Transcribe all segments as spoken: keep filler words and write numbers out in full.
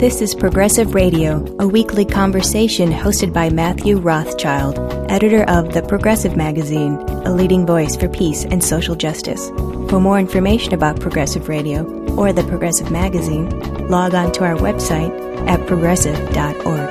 This is Progressive Radio, a weekly conversation hosted by Matthew Rothschild, editor of The Progressive Magazine, a leading voice for peace and social justice. For more information about Progressive Radio or The Progressive Magazine, log on to our website at progressive dot org.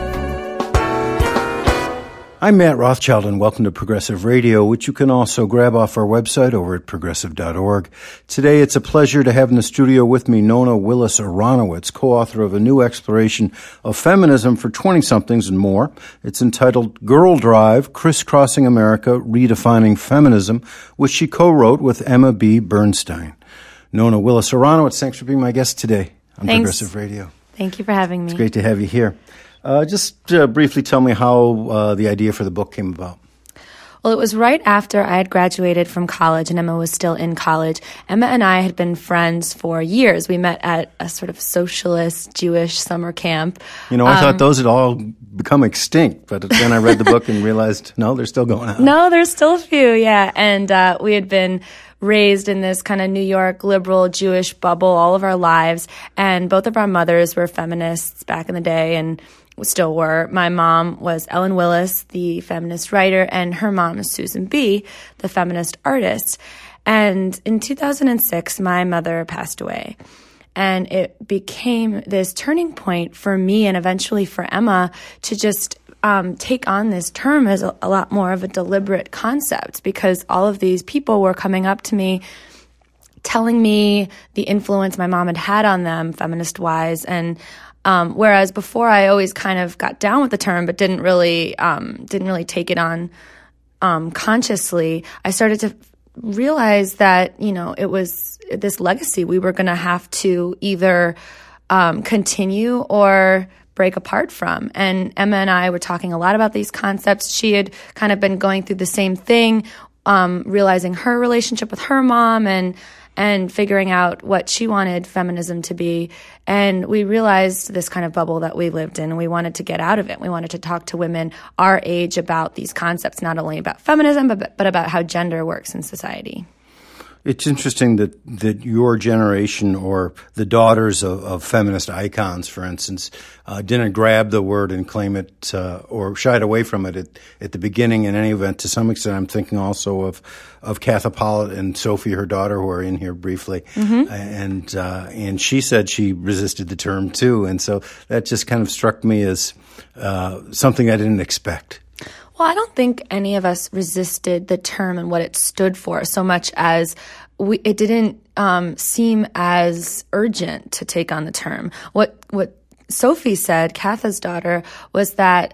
I'm Matt Rothschild, and welcome to Progressive Radio, which you can also grab off our website over at progressive dot org. Today, it's a pleasure to have in the studio with me Nona Willis Aronowitz, co-author of a new exploration of feminism for twenty-somethings and more. It's entitled Girl Drive, Crisscrossing America, Redefining Feminism, which she co-wrote with Emma B. Bernstein. Nona Willis Aronowitz, thanks for being my guest today on Thanks. Progressive Radio. Thank you for having me. It's great to have you here. Uh, just uh, briefly tell me how uh, the idea for the book came about. Well, it was right after I had graduated from college and Emma was still in college. Emma and I had been friends for years. We met at a sort of socialist Jewish summer camp. You know, I um, thought those had all become extinct, but then I read the book and realized, no, they're still going on. No, there's still a few, yeah. And uh, we had been raised in this kind of New York liberal Jewish bubble all of our lives, and both of our mothers were feminists back in the day, and still were. My mom was Ellen Willis, the feminist writer, and her mom is Susan B., the feminist artist. And in two thousand six, my mother passed away. And it became this turning point for me and eventually for Emma to just um, take on this term as a, a lot more of a deliberate concept, because all of these people were coming up to me telling me the influence my mom had had on them, feminist-wise, and Um, whereas before I always kind of got down with the term, but didn't really, um, didn't really take it on, um, consciously, I started to realize that, you know, it was this legacy we were going to have to either, um, continue or break apart from. And Emma and I were talking a lot about these concepts. She had kind of been going through the same thing, um, realizing her relationship with her mom and, and figuring out what she wanted feminism to be. And we realized this kind of bubble that we lived in, and we wanted to get out of it. We wanted to talk to women our age about these concepts, not only about feminism, but, but about how gender works in society. It's interesting that, that your generation, or the daughters of, of feminist icons, for instance, uh, didn't grab the word and claim it uh, or shied away from it at, at the beginning. In any event, to some extent, I'm thinking also of of Katha Pollitt and Sophie, her daughter, who are in here briefly, mm-hmm. and uh, and she said she resisted the term too, and so that just kind of struck me as uh, something I didn't expect. Well, I don't think any of us resisted the term and what it stood for so much as we, it didn't um, seem as urgent to take on the term. What what Sophie said, Katha's daughter, was that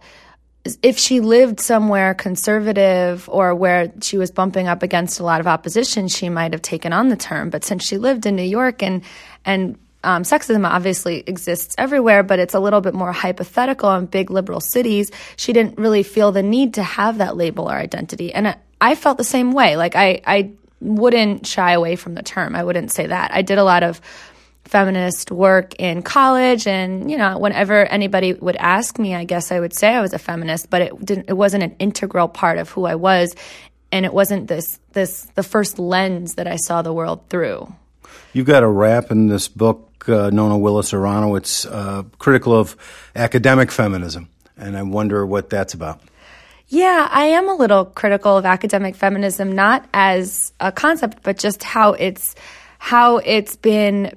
if she lived somewhere conservative or where she was bumping up against a lot of opposition, she might have taken on the term. But since she lived in New York and and Um, sexism obviously exists everywhere, but it's a little bit more hypothetical in big liberal cities. She didn't really feel the need to have that label or identity. And I, I felt the same way. Like I, I wouldn't shy away from the term. I wouldn't say that. I did a lot of feminist work in college, and, you know, whenever anybody would ask me, I guess I would say I was a feminist, but it didn't, it wasn't an integral part of who I was. And it wasn't this, this, the first lens that I saw the world through. You've got a rap in this book, uh, Nona Willis Aronowitz, uh, critical of academic feminism, and I wonder what that's about. Yeah, I am a little critical of academic feminism, not as a concept, but just how it's how it's been,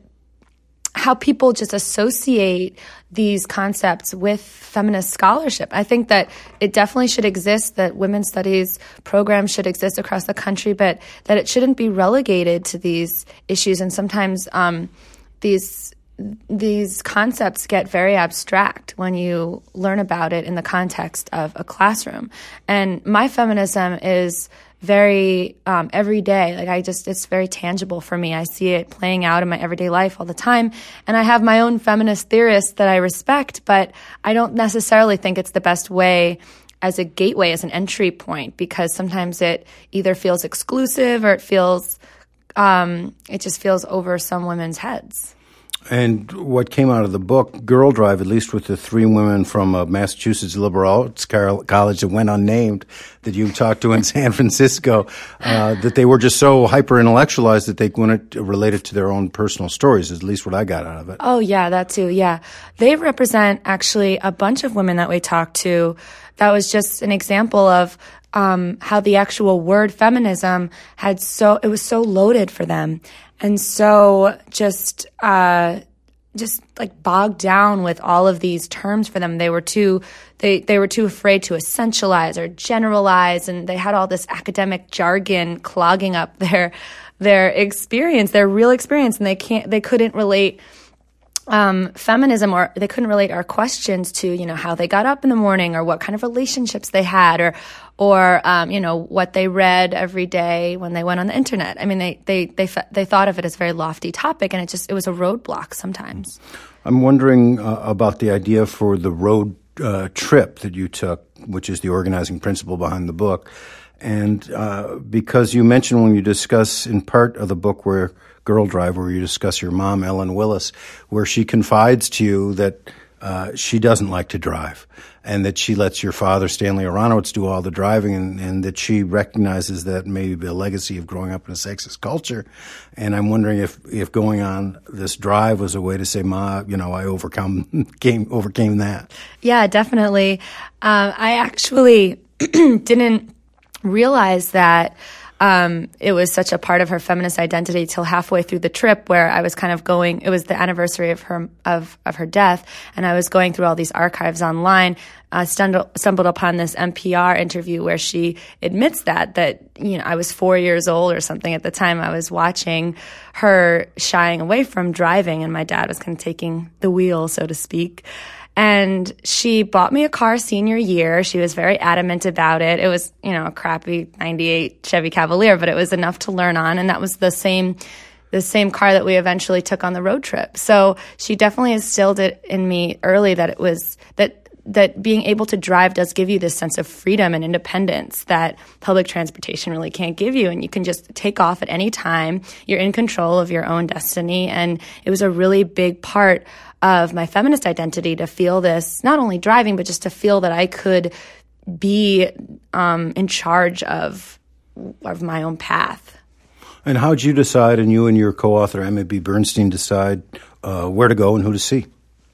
how people just associate these concepts with feminist scholarship. I think that it definitely should exist, that women's studies programs should exist across the country, but that it shouldn't be relegated to these issues. And sometimes um, these these concepts get very abstract when you learn about it in the context of a classroom. And my feminism is very um, everyday. Like I just, it's very tangible for me. I see it playing out in my everyday life all the time. And I have my own feminist theorists that I respect, but I don't necessarily think it's the best way as a gateway, as an entry point, because sometimes it either feels exclusive or it feels, um, it just feels over some women's heads. And what came out of the book, Girl Drive, at least with the three women from uh, Massachusetts Liberal Arts College that went unnamed, that you talked to in San Francisco, uh, that they were just so hyper-intellectualized that they couldn't relate it to their own personal stories, is at least what I got out of it. Oh, yeah, that too, yeah. They represent actually a bunch of women that we talked to. That was just an example of um, how the actual word feminism had so, it was so loaded for them. And so just, uh, just like bogged down with all of these terms for them. They were too, they, they were too afraid to essentialize or generalize. And they had all this academic jargon clogging up their, their experience, their real experience. And they can't, they couldn't relate, um, feminism, or they couldn't relate our questions to, you know, how they got up in the morning or what kind of relationships they had, or, or, um, you know, what they read every day when they went on the internet. I mean, they, they, they, they thought of it as a very lofty topic, and it just, it was a roadblock sometimes. I'm wondering uh, about the idea for the road uh, trip that you took, which is the organizing principle behind the book. And uh, because you mentioned when you discuss in part of the book where Girl Drive, where you discuss your mom, Ellen Willis, where she confides to you that uh, she doesn't like to drive, and that she lets your father, Stanley Aronowitz, do all the driving, and, and that she recognizes that may be a legacy of growing up in a sexist culture. And I'm wondering if, if going on this drive was a way to say, Ma, you know, I overcome came, overcame that. Yeah, definitely. Um, I actually didn't realize that Um, it was such a part of her feminist identity till halfway through the trip, where I was kind of going, it was the anniversary of her, of, of her death. And I was going through all these archives online, uh, stumbled, stumbled upon this N P R interview where she admits that, that, you know, I was four years old or something at the time. I was watching her shying away from driving, and my dad was kind of taking the wheel, so to speak. And she bought me a car senior year. She was very adamant about it. It was, you know, a crappy ninety-eight Chevy Cavalier, but it was enough to learn on. And that was the same, the same car that we eventually took on the road trip. So she definitely instilled it in me early that it was, that, that being able to drive does give you this sense of freedom and independence that public transportation really can't give you. And you can just take off at any time. You're in control of your own destiny. And it was a really big part of my feminist identity to feel this, not only driving, but just to feel that I could be um, in charge of of my own path. And how did you decide, and you and your co-author, Emma B. Bernstein, decide uh, where to go and who to see?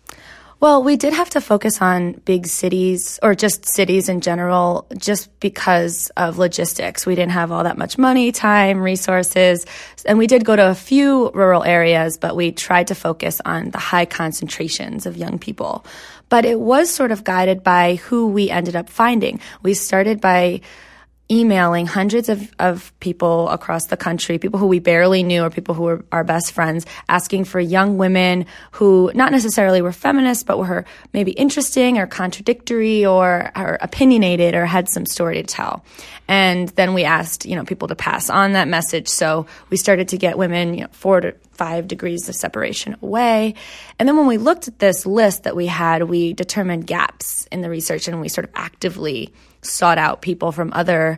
Well, we did have to focus on big cities, or just cities in general, just because of logistics. We didn't have all that much money, time, resources, and we did go to a few rural areas, but we tried to focus on the high concentrations of young people. But it was sort of guided by who we ended up finding. We started by emailing hundreds of, of people across the country, people who we barely knew or people who were our best friends, asking for young women who not necessarily were feminists, but were maybe interesting or contradictory or, or opinionated or had some story to tell. And then we asked, you know, people to pass on that message. So we started to get women, you know, four to five degrees of separation away. And then when we looked at this list that we had, we determined gaps in the research, and we sort of actively sought out people from other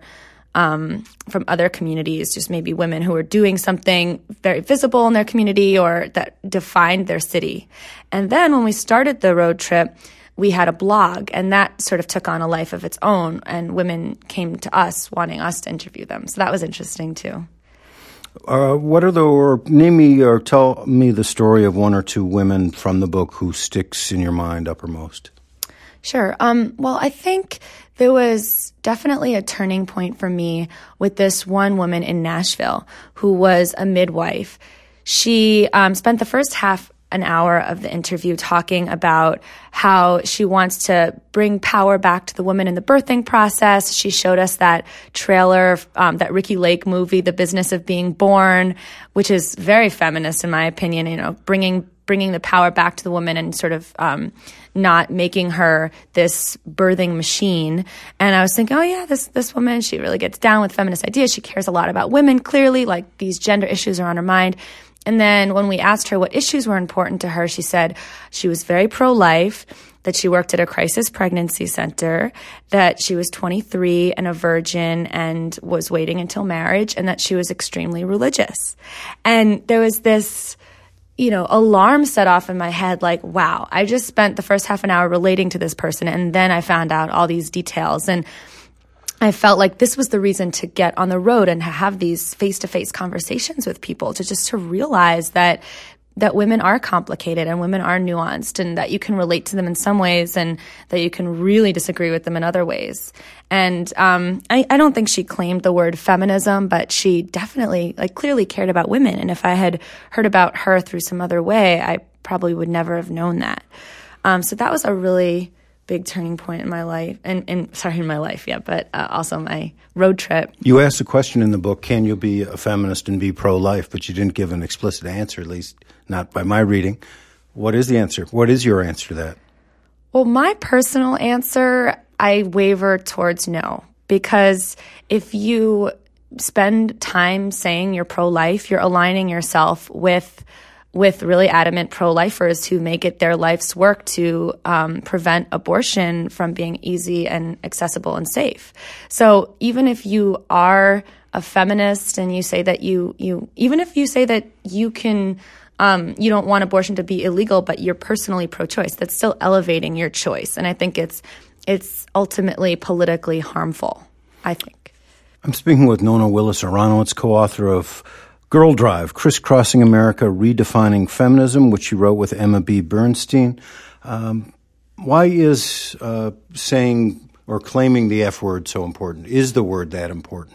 um, from other communities, just maybe women who were doing something very visible in their community or that defined their city. And then when we started the road trip, we had a blog, and that sort of took on a life of its own, and women came to us wanting us to interview them. So that was interesting too. Uh, what are the, or name me or tell me the story of one or two women from the book who sticks in your mind uppermost? Sure. Um, well, I think there was definitely a turning point for me with this one woman in Nashville who was a midwife. She um, spent the first half an hour of the interview talking about how she wants to bring power back to the woman in the birthing process. She showed us that trailer, um, that Ricki Lake movie, The Business of Being Born, which is very feminist in my opinion, you know, bringing bringing the power back to the woman and sort of um, not making her this birthing machine. And I was thinking, oh yeah, this this woman, she really gets down with feminist ideas. She cares a lot about women, clearly, like these gender issues are on her mind. And then when we asked her what issues were important to her, she said she was very pro-life, that she worked at a crisis pregnancy center, that she was twenty-three and a virgin and was waiting until marriage, and that she was extremely religious. And there was this you know, alarms set off in my head like, wow, I just spent the first half an hour relating to this person, and then I found out all these details. And I felt like this was the reason to get on the road and have these face-to-face conversations with people, to just to realize that that women are complicated and women are nuanced, and that you can relate to them in some ways and that you can really disagree with them in other ways. And um, I, I don't think she claimed the word feminism, but she definitely, like, clearly cared about women. And if I had heard about her through some other way, I probably would never have known that. Um, so that was a really big turning point in my life, and, and sorry, in my life, yeah, but uh, also my road trip. You asked a question in the book, can you be a feminist and be pro-life, but you didn't give an explicit answer, at least not by my reading. What is the answer? What is your answer to that? Well, my personal answer, I waver towards no, because if you spend time saying you're pro-life, you're aligning yourself with with really adamant pro-lifers who make it their life's work to um, prevent abortion from being easy and accessible and safe. So even if you are a feminist and you say that you, you even if you say that you can, um, you don't want abortion to be illegal, but you're personally pro-choice, that's still elevating your choice. And I think it's it's ultimately politically harmful, I think. I'm speaking with Nona Willis-Aronowitz, co-author of Girl Drive, Crisscrossing America, Redefining Feminism, which she wrote with Emma B. Bernstein. Um, why is uh, saying or claiming the F word so important? Is the word that important?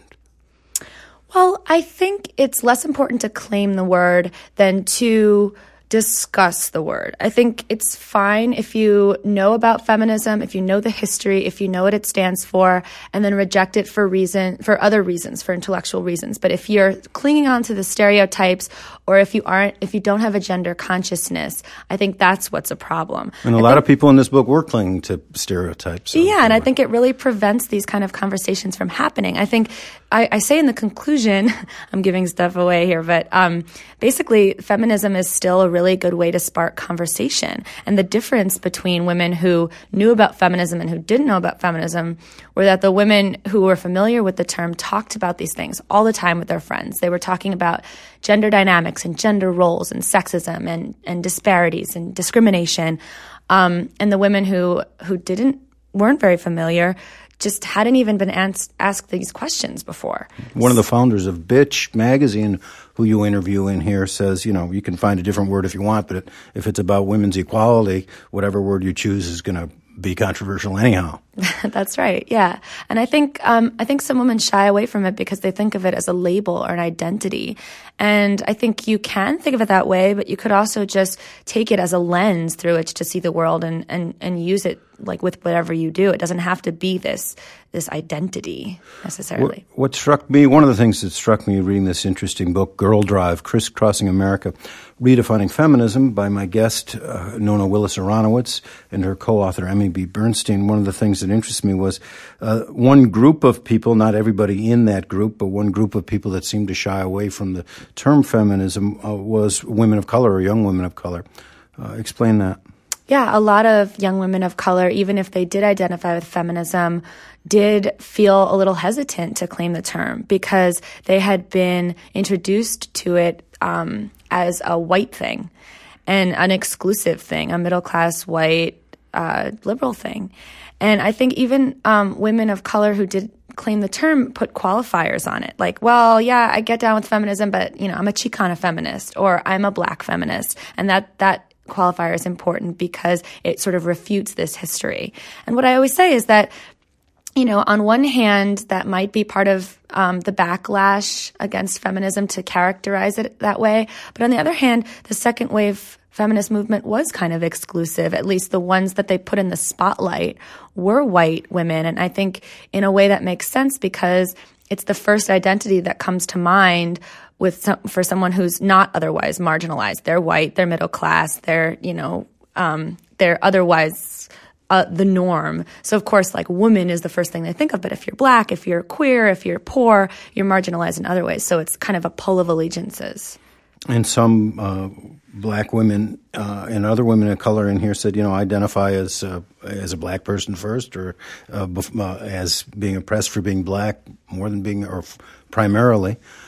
Well, I think it's less important to claim the word than to discuss the word. I think it's fine if you know about feminism, if you know the history, if you know what it stands for, and then reject it for reason, for other reasons, for intellectual reasons. But if you're clinging on to the stereotypes, or if you aren't, if you don't have a gender consciousness, I think that's what's a problem. And a I lot think, of people in this book were clinging to stereotypes. So yeah, and I think it really prevents these kind of conversations from happening. I think I, I say in the conclusion, I'm giving stuff away here, but um, basically feminism is still a really good way to spark conversation. And the difference between women who knew about feminism and who didn't know about feminism were that the women who were familiar with the term talked about these things all the time with their friends. They were talking about gender dynamics and gender roles and sexism and, and disparities and discrimination. Um, and the women who, who didn't, weren't very familiar just hadn't even been asked, asked these questions before. One of the founders of Bitch magazine, who you interview in here, says, you know, you can find a different word if you want, but if it's about women's equality, whatever word you choose is going to be controversial anyhow. That's right. Yeah. And I think, um, I think some women shy away from it because they think of it as a label or an identity. And I think you can think of it that way, but you could also just take it as a lens through which to see the world and, and, and use it like with whatever you do. It doesn't have to be this, this identity necessarily. What, what struck me, one of the things that struck me reading this interesting book, Girl Drive, Crisscrossing America, Redefining Feminism, by my guest, uh, Nona Willis-Aronowitz, and her co-author, Emma B. Bernstein, one of the things that interested me was uh, one group of people, not everybody in that group, but one group of people that seemed to shy away from the term feminism uh, was women of color or young women of color. Uh, explain that. Yeah, a lot of young women of color, even if they did identify with feminism, did feel a little hesitant to claim the term because they had been introduced to it um, as a white thing and an exclusive thing, a middle-class white uh, liberal thing. And I think even um, women of color who did claim the term put qualifiers on it. Like, well, yeah, I get down with feminism, but, you know, I'm a Chicana feminist or I'm a black feminist. And that, that qualifier is important because it sort of refutes this history. And what I always say is that, you know, on one hand, that might be part of um, the backlash against feminism to characterize it that way. But on the other hand, the second wave feminist movement was kind of exclusive. At least the ones that they put in the spotlight were white women. And I think in a way that makes sense because it's the first identity that comes to mind with some, for someone who's not otherwise marginalized. They're white, they're middle class, they're, you know, um, they're otherwise uh, the norm. So of course, like woman is the first thing they think of. But if you're black, if you're queer, if you're poor, you're marginalized in other ways. So it's kind of a pull of allegiances. And some uh, black women uh, and other women of color in here said, you know, identify as uh, as a black person first, or uh, bef- uh, as being oppressed for being black more than being, or f- primarily.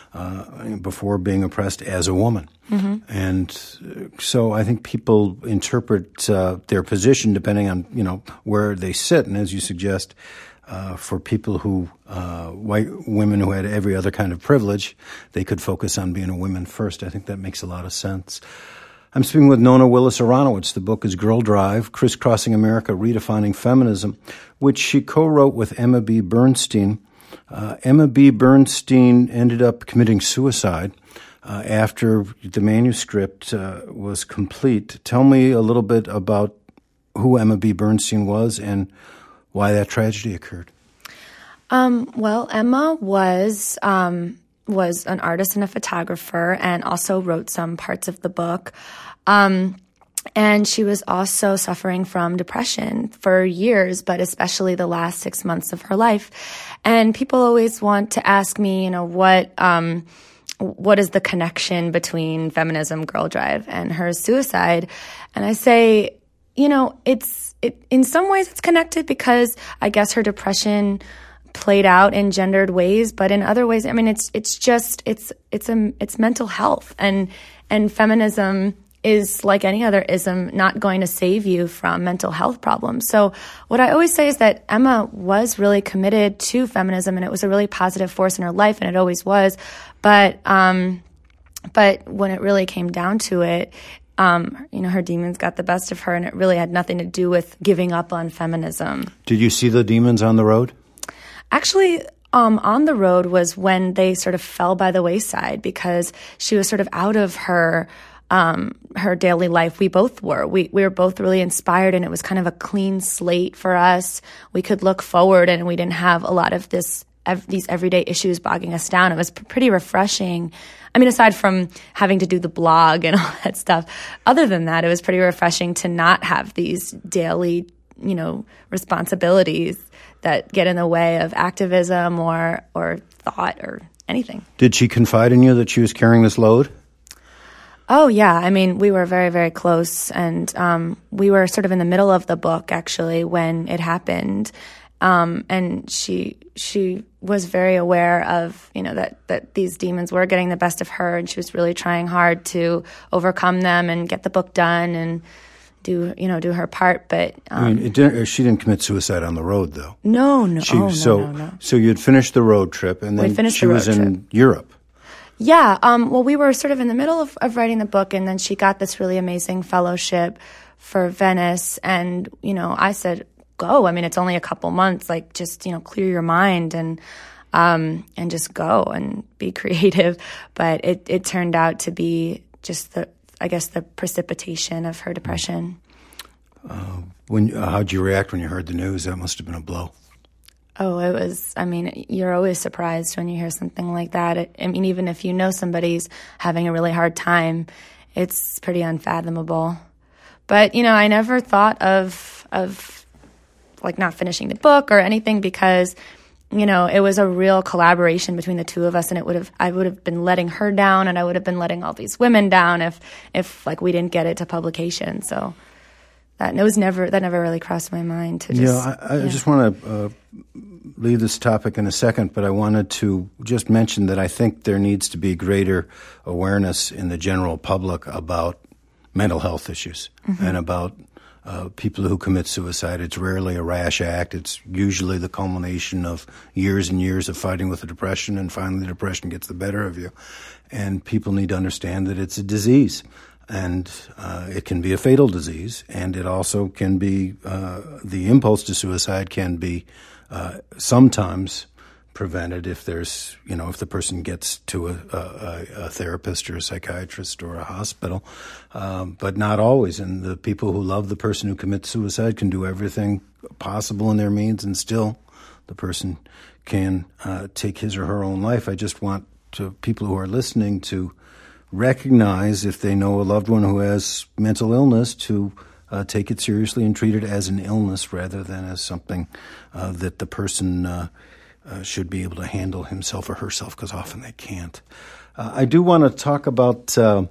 uh, before being oppressed as a woman. Mm-hmm. And so I think people interpret uh, their position depending on, you know, where they sit. And as you suggest, uh, for people who, uh, white women who had every other kind of privilege, they could focus on being a woman first. I think that makes a lot of sense. I'm speaking with Nona Willis-Aronowitz. The book is Girl Drive, Crisscrossing America, Redefining Feminism, which she co-wrote with Emma B. Bernstein. Uh, Emma B. Bernstein ended up committing suicide uh, after the manuscript uh, was complete. Tell me a little bit about who Emma B. Bernstein was and why that tragedy occurred. Um, well, Emma was um, was an artist and a photographer, and also wrote some parts of the book. Um, and she was also suffering from depression for years, but especially the last six months of her life. And people always want to ask me, you know, what um, what is the connection between feminism, Girl Drive, and her suicide? And I say, you know, it's it, in some ways it's connected because I guess her depression played out in gendered ways, but in other ways, I mean, it's it's just it's it's a it's mental health, and and feminism is like any other ism, not going to save you from mental health problems. So what I always say is that Emma was really committed to feminism, and it was a really positive force in her life, and it always was. But um, but when it really came down to it, um, you know, her demons got the best of her, and it really had nothing to do with giving up on feminism. Did you see the demons on the road? Actually, um, on the road was when they sort of fell by the wayside, because she was sort of out of her um, her daily life. We both were. We we were both really inspired, and it was kind of a clean slate for us. We could look forward, and we didn't have a lot of this ev- these everyday issues bogging us down. It was p- pretty refreshing. I mean, aside from having to do the blog and all that stuff, other than that, it was pretty refreshing to not have these daily, you know, responsibilities that get in the way of activism or or thought or anything. Did she confide in you that she was carrying this load? Oh, yeah. I mean, we were very, very close, and um, we were sort of in the middle of the book, actually, when it happened. Um, and she she was very aware of, you know, that, that these demons were getting the best of her, and she was really trying hard to overcome them and get the book done and do, you know, do her part. But um, I mean, it didn't, she didn't commit suicide on the road, though. No, no, she, oh, no, so, no, no. So you'd finished the road trip, and then finished she the road was in trip. Europe. Yeah. Um, well, we were sort of in the middle of, of writing the book, and then she got this really amazing fellowship for Venice. And, you know, I said, go. I mean, it's only a couple months. Like, just, you know, clear your mind and um, and just go and be creative. But it, it turned out to be just the, I guess, the precipitation of her depression. Uh, when uh, how'd you react when you heard the news? That must have been a blow. Oh, it was, I mean, you're always surprised when you hear something like that. It, I mean, even if you know somebody's having a really hard time, it's pretty unfathomable. But, you know, I never thought of, of like, not finishing the book or anything, because, you know, it was a real collaboration between the two of us, and it would have, I would have been letting her down, and I would have been letting all these women down if, if like, we didn't get it to publication. So that it was never, that never really crossed my mind to just. Yeah, I, I yeah. just want to uh, leave this topic in a second, but I wanted to just mention that I think there needs to be greater awareness in the general public about mental health issues mm-hmm. and about uh, people who commit suicide. It's rarely a rash act. It's usually the culmination of years and years of fighting with the depression, and finally the depression gets the better of you. And people need to understand that it's a disease. And uh, it can be a fatal disease, and it also can be, uh, the impulse to suicide can be uh, sometimes prevented if there's, you know, if the person gets to a, a, a therapist or a psychiatrist or a hospital, um, but not always. And the people who love the person who commits suicide can do everything possible in their means, and still the person can uh, take his or her own life. I just want to, people who are listening to recognize, if they know a loved one who has mental illness, to uh, take it seriously and treat it as an illness rather than as something uh, that the person uh, uh, should be able to handle himself or herself, because often they can't. Uh, I do want to talk about uh,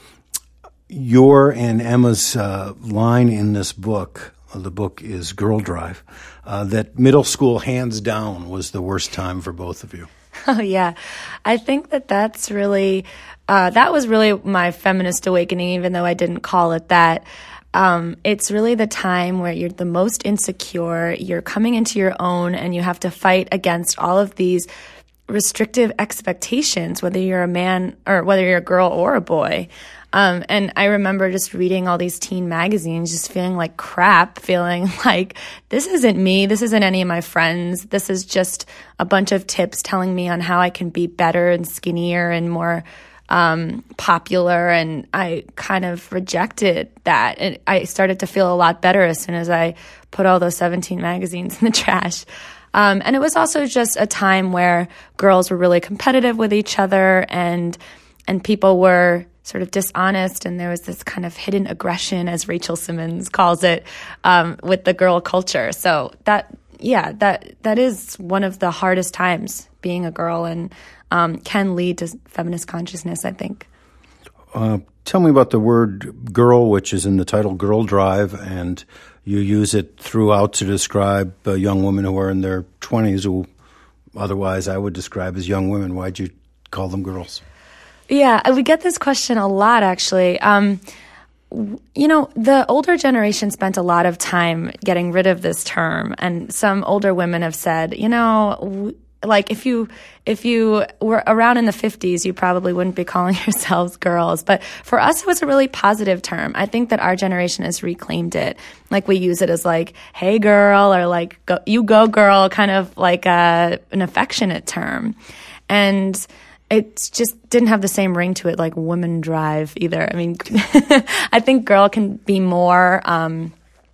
your and Emma's uh, line in this book. Uh, the book is Girl Drive, uh, that middle school, hands down, was the worst time for both of you. Oh, yeah. I think that that's really, uh, that was really my feminist awakening, even though I didn't call it that. Um, it's really the time where you're the most insecure, you're coming into your own, and you have to fight against all of these restrictive expectations, whether you're a man or whether you're a girl or a boy. Um, and I remember just reading all these teen magazines, just feeling like crap, feeling like this isn't me, this isn't any of my friends, this is just a bunch of tips telling me on how I can be better and skinnier and more um, popular. And I kind of rejected that. And I started to feel a lot better as soon as I put all those seventeen magazines in the trash. Um, and it was also just a time where girls were really competitive with each other, and and people were sort of dishonest, and there was this kind of hidden aggression, as Rachel Simmons calls it, um, with the girl culture. So that, yeah, that that is one of the hardest times being a girl, and um, can lead to feminist consciousness, I think. Uh, tell me about the word girl, which is in the title Girl Drive, and you use it throughout to describe uh, young women who are in their twenties, who otherwise I would describe as young women. Why'd you call them girls? Yeah, we get this question a lot, actually. Um, you know, the older generation spent a lot of time getting rid of this term, and some older women have said, you know, w- like if you if you were around in the fifties, you probably wouldn't be calling yourselves girls. But for us, it was a really positive term. I think that our generation has reclaimed it. Like we use it as like, hey, girl, or like, go, you go, girl, kind of like a, an affectionate term. And it just didn't have the same ring to it like woman drive either. I mean, I think girl can be more, um,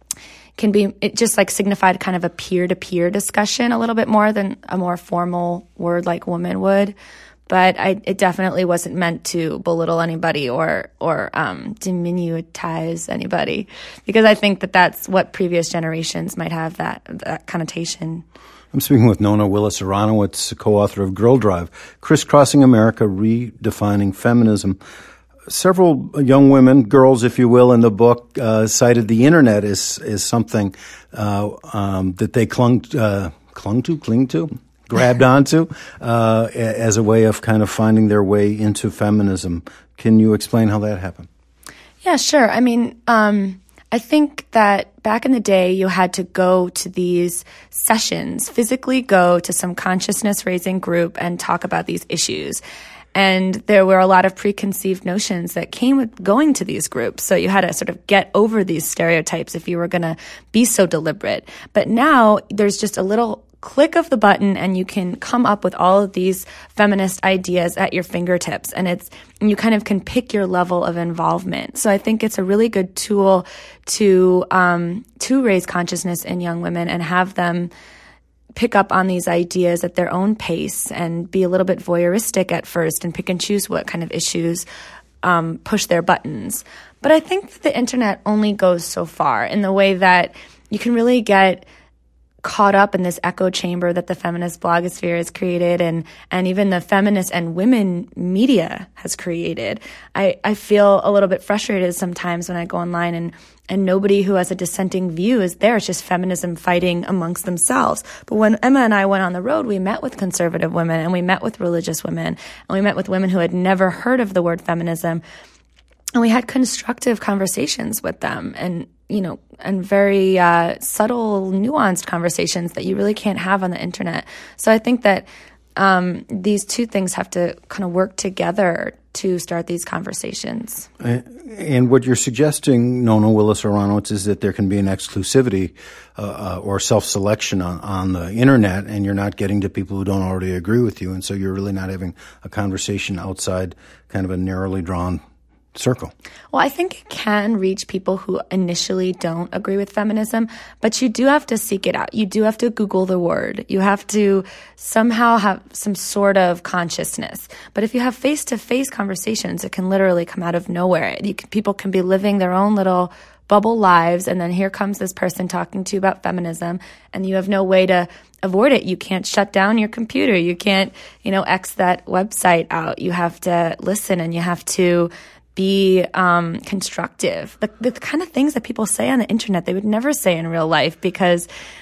can be, it just like signified kind of a peer-to-peer discussion a little bit more than a more formal word like woman would. But I, it definitely wasn't meant to belittle anybody or, or um, diminutize anybody, because I think that that's what previous generations might have, that, that connotation. I'm speaking with Nona Willis-Aronowitz, co-author of Girl Drive, Crisscrossing America, Redefining Feminism. Several young women, girls, if you will, in the book uh, cited the internet as, as something uh, um, that they clung, uh, clung to, cling to, grabbed onto uh, as a way of kind of finding their way into feminism. Can you explain how that happened? Yeah, sure. I mean, um, I think that back in the day, you had to go to these sessions, physically go to some consciousness-raising group and talk about these issues. And there were a lot of preconceived notions that came with going to these groups. So you had to sort of get over these stereotypes if you were going to be so deliberate. But now there's just a little click of the button and you can come up with all of these feminist ideas at your fingertips. And it's, and you kind of can pick your level of involvement. So I think it's a really good tool to, um, to raise consciousness in young women and have them pick up on these ideas at their own pace and be a little bit voyeuristic at first and pick and choose what kind of issues um, push their buttons. But I think that the internet only goes so far in the way that you can really get caught up in this echo chamber that the feminist blogosphere has created, and, and even the feminist and women media has created. I, I feel a little bit frustrated sometimes when I go online and, and nobody who has a dissenting view is there. It's just feminism fighting amongst themselves. But when Emma and I went on the road, we met with conservative women and we met with religious women and we met with women who had never heard of the word feminism. And we had constructive conversations with them, and, you know, and very uh, subtle, nuanced conversations that you really can't have on the internet. So I think that um, these two things have to kind of work together to start these conversations. And what you're suggesting, Nona Willis-Aronowitz, is that there can be an exclusivity uh, uh, or self-selection on, on the internet, and you're not getting to people who don't already agree with you, and so you're really not having a conversation outside kind of a narrowly drawn circle. Well, I think it can reach people who initially don't agree with feminism, but you do have to seek it out. You do have to Google the word. You have to somehow have some sort of consciousness. But if you have face-to-face conversations, it can literally come out of nowhere. You can, people can be living their own little bubble lives, and then here comes this person talking to you about feminism, and you have no way to avoid it. You can't shut down your computer. You can't, you know, X that website out. You have to listen, and you have to be um, constructive. The, the kind of things that people say on the internet, they would never say in real life, because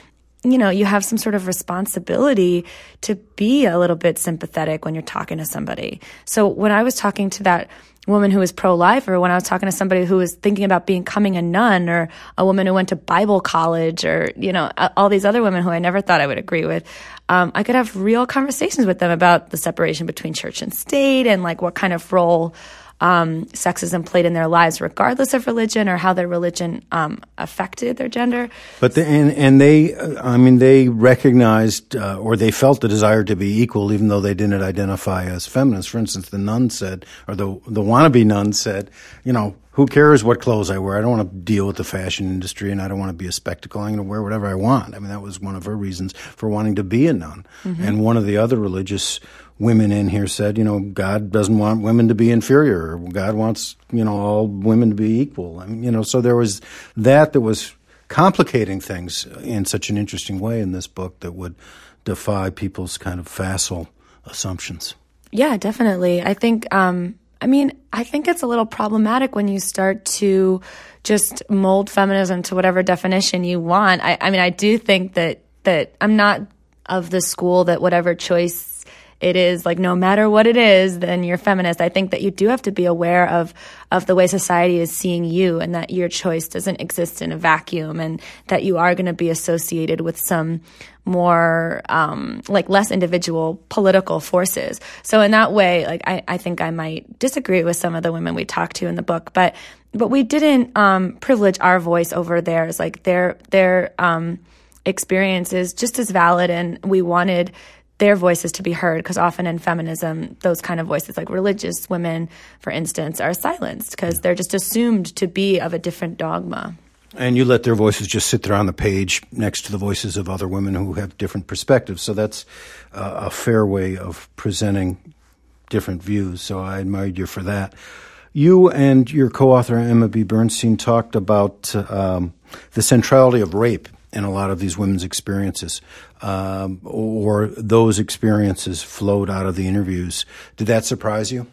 you know, you have some sort of responsibility to be a little bit sympathetic when you're talking to somebody. So when I was talking to that woman who was pro-life, or when I was talking to somebody who was thinking about becoming a nun, or a woman who went to Bible college, or, you know, all these other women who I never thought I would agree with, um, I could have real conversations with them about the separation between church and state, and like what kind of role Um, sexism played in their lives, regardless of religion, or how their religion um, affected their gender. But the, and and they, I mean, they recognized uh, or they felt the desire to be equal, even though they didn't identify as feminists. For instance, the nun said, or the the wannabe nun said, you know, who cares what clothes I wear? I don't want to deal with the fashion industry, and I don't want to be a spectacle. I'm going to wear whatever I want. I mean, that was one of her reasons for wanting to be a nun. Mm-hmm. And one of the other religious women in here said, you know, God doesn't want women to be inferior. God wants, you know, all women to be equal. I mean, you know, so there was that that was complicating things in such an interesting way in this book that would defy people's kind of facile assumptions. Yeah, definitely. I think, um, I mean, I think it's a little problematic when you start to just mold feminism to whatever definition you want. I, I mean, I do think that, that I'm not of the school that whatever choice it is, like, no matter what it is, then you're feminist. I think that you do have to be aware of of the way society is seeing you, and that your choice doesn't exist in a vacuum, and that you are going to be associated with some more, um, like, less individual political forces. So in that way, like, I, I think I might disagree with some of the women we talked to in the book, but but we didn't um, privilege our voice over theirs. Like, their their um, experience is just as valid, and we wanted their voices to be heard, because often in feminism, those kind of voices, like religious women, for instance, are silenced because they're just assumed to be of a different dogma. And you let their voices just sit there on the page next to the voices of other women who have different perspectives. So that's uh, a fair way of presenting different views. So I admired you for that. You and your co-author, Emma B. Bernstein, talked about um, the centrality of rape in a lot of these women's experiences, um, or those experiences flowed out of the interviews. Did that surprise you?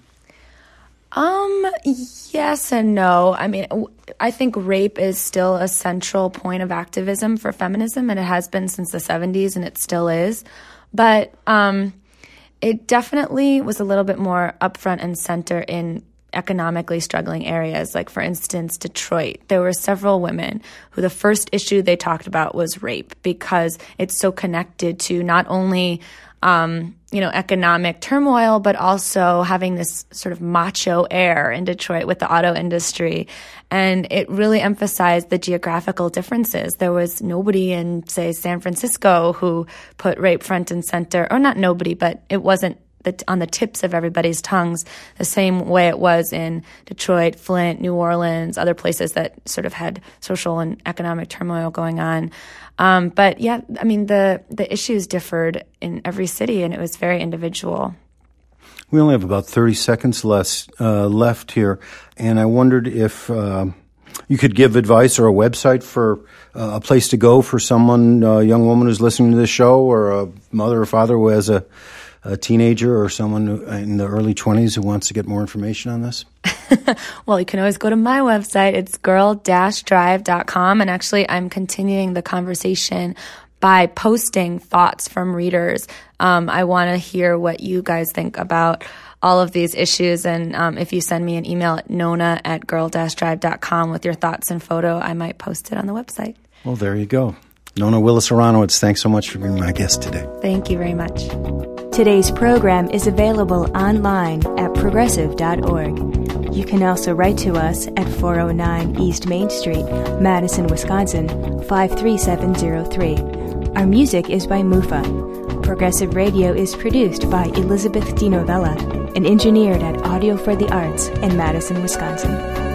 Um, yes and no. I mean, I think rape is still a central point of activism for feminism, and it has been since the seventies, and it still is. But um, it definitely was a little bit more upfront and center in economically struggling areas. Like, for instance, Detroit. There were several women who the first issue they talked about was rape, because it's so connected to not only um, you know, economic turmoil, but also having this sort of macho air in Detroit with the auto industry. And it really emphasized the geographical differences. There was nobody in, say, San Francisco who put rape front and center, or not nobody, but it wasn't The, on the tips of everybody's tongues, the same way it was in Detroit, Flint, New Orleans, other places that sort of had social and economic turmoil going on. Um, but yeah, I mean, the, the issues differed in every city, and it was very individual. We only have about thirty seconds less, uh, left here, and I wondered if uh, you could give advice or a website for uh, a place to go for someone, a young woman who's listening to this show, or a mother or father who has a a teenager or someone in the early twenties who wants to get more information on this? Well, you can always go to my website. It's girl dash drive dot com. And actually, I'm continuing the conversation by posting thoughts from readers. Um, I want to hear what you guys think about all of these issues. And um, if you send me an email at nona at girl dash drive dot com with your thoughts and photo, I might post it on the website. Well, there you go. Nona Willis-Aronowitz, thanks so much for being my guest today. Thank you very much. Today's program is available online at progressive dot org. You can also write to us at four oh nine East Main Street, Madison, Wisconsin, five three seven zero three. Our music is by Mufa. Progressive Radio is produced by Elizabeth DiNovella and engineered at Audio for the Arts in Madison, Wisconsin.